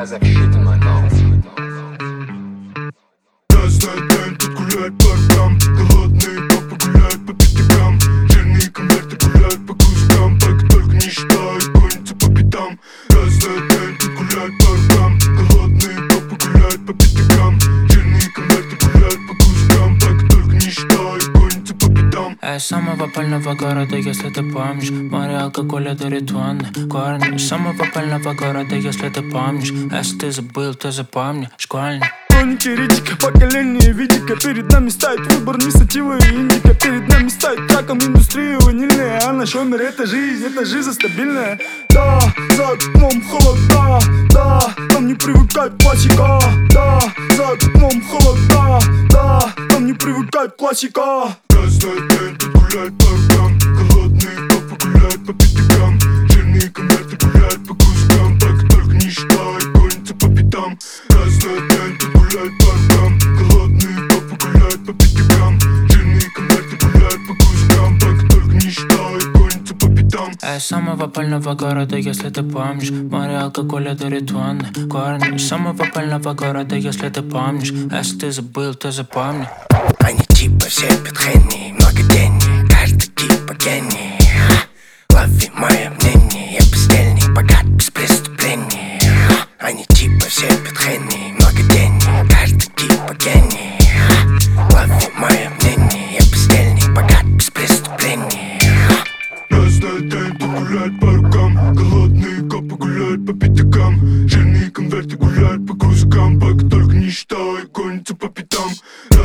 разобщите мой голос. Красный день, тут гуляет паркам. Голодные папы гуляют по пятакам. Жирные конверты гуляют по кускам. Так только не считай, гонятся по пятам. Красный день, тут гуляет паркам. Голодные папы гуляют по пятакам. Жирные конверты гуляют по кускам. Так только не считай, гонятся по пятам. Я из самого пыльного города, если ты помнишь. Море алкоголя дарит ванны, корни. Из самого пыльного города, если ты помнишь. Если ты забыл, то запомни, школьник. Хроники редика, поколение видика. Перед нами стоит выбор не сатива и индика. Перед нами стоит раком индустрия ванильная. А наш умер это жизнь стабильная. Да, за окном холода, да, нам не привыкать классика. Да, за окном холода, да, нам не привыкать классика. Красный день, тут гуляет паркам. Голодные папы гуляют по пятакам. Жирные конверты гуляют по кускам. Так только не считай, гонятся по пятам. Красный день, тут гуляет паркам. Голодные папы гуляют по пятакам. Жирные конверты гуляют по кускам. Так только не считай, гонятся по пятам. Я из самого пыльного города, если ты помнишь. Море алкоголя дарит ванны, корни. Из самого пыльного города, если ты помнишь. Если ты забыл, то запомни. Они типа все петхенни, много денег, каждый типа гений. Лови мое мнение, я бездельник, богат без преступлений. Они типа все петхенни, много денег, каждый типа гений. Лови мое мнение, я бездельник, богат без преступлений. Красный день, тут гуляет паркам. Голодные копы гуляют по пятакам. Жирные конверты гуляют по кускам. Пока только не считай, гонятся по пятам.